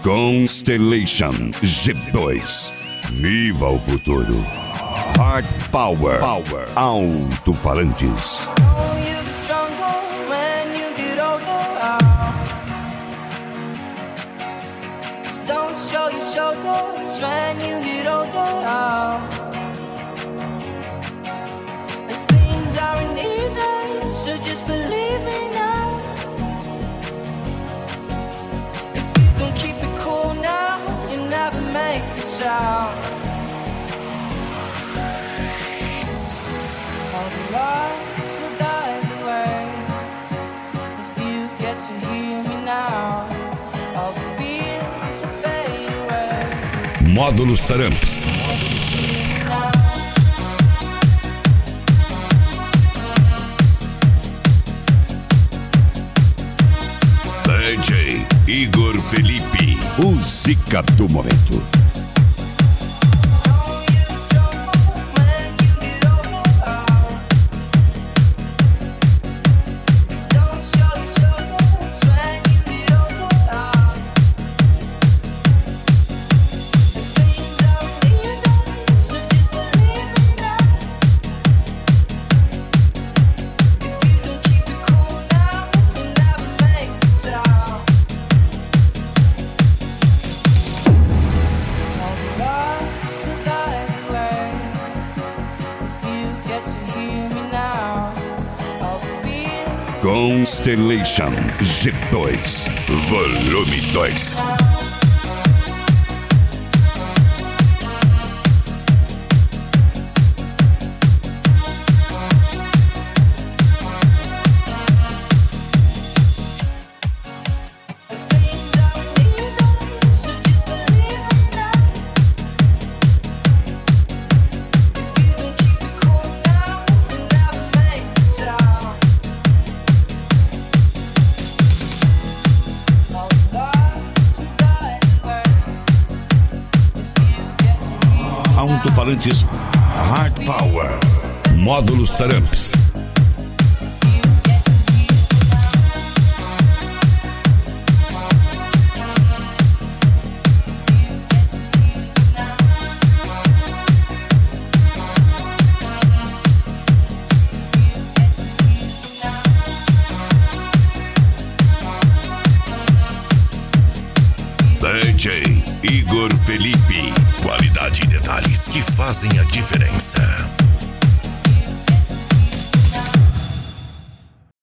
Constellation G2. Viva o futuro. Hard Power. Alto-falantes. Don't show your shoulders when you get older. Things aren't easy, so just believe me now. If you don't keep it cool now, you never make a sound. All the lights will guide the way. If you get to hear me now, all the fears will fade away. Módulos Taramps. DJ Igor Felipe, o Zica do momento. Constellation G2, volume 2. Alto-falantes Hard Power. Módulos Taramps. DJ Igor Felipe. Qualidade e detalhes que fazem a diferença.